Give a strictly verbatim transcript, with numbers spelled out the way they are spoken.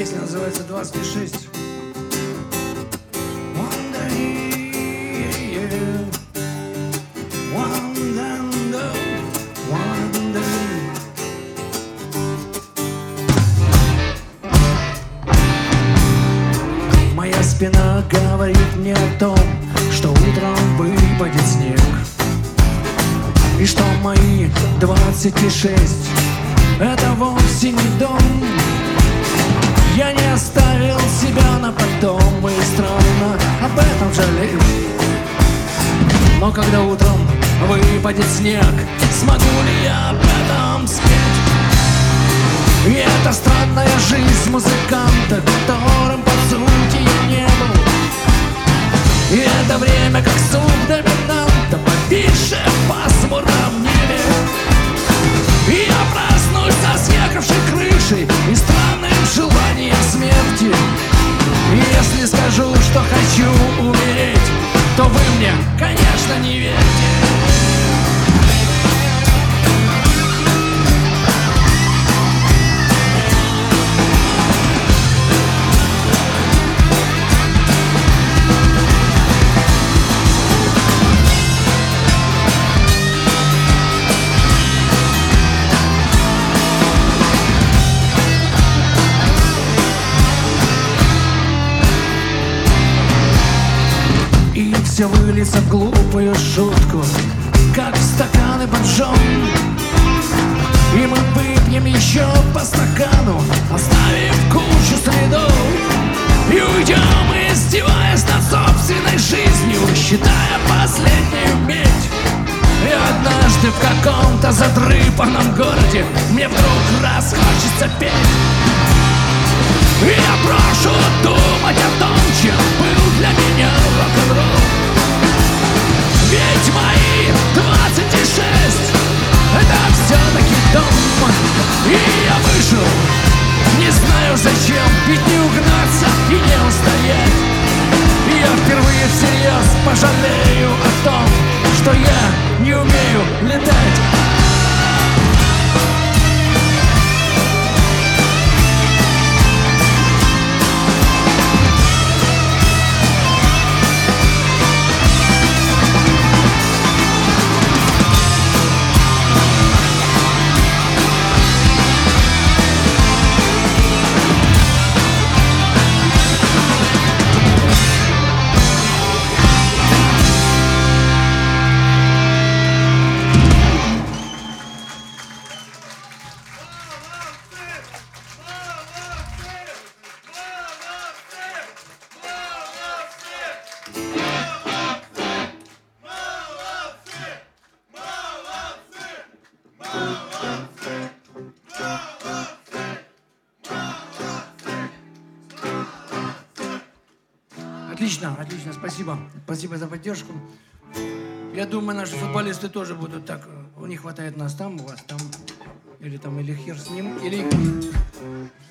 Песня называется «двадцать шесть». Моя спина говорит мне о том, что утром выпадет снег, и что мои двадцать шесть это вовсе не дом. Я не оставил себя на потом, и странно об этом жалею. Но когда утром выпадет снег, смогу ли я об этом спеть? И это странная жизнь музыканта, которым по сути я не был. И это время как суп доминанта, повисшее в пасмурном небе. И я проснусь со съехавшей крышей и странным желанием смерти. И если скажу, что хочу умереть, то вы мне, конечно, не верьте. Все выльется в глупую шутку, как стаканы поджжем. И мы выпьем еще по стакану, оставив кучу следов. И уйдем, издеваясь над собственной жизнью, считая последнюю медь. И однажды в каком-то задрыпанном городе мне вдруг раз хочется петь. И я прошу думать о том, чем был для меня рок-н-ролл. Ведь мои двадцать шесть это все-таки дом. И я вышел, не знаю зачем, ведь не угнаться и не устоять. И я впервые всерьез пожалею о том, что я не умею летать. Отлично, отлично, спасибо. Спасибо за поддержку. Я думаю, наши футболисты тоже будут так. Не хватает нас там, у вас там. Или там, или хер с ним, или...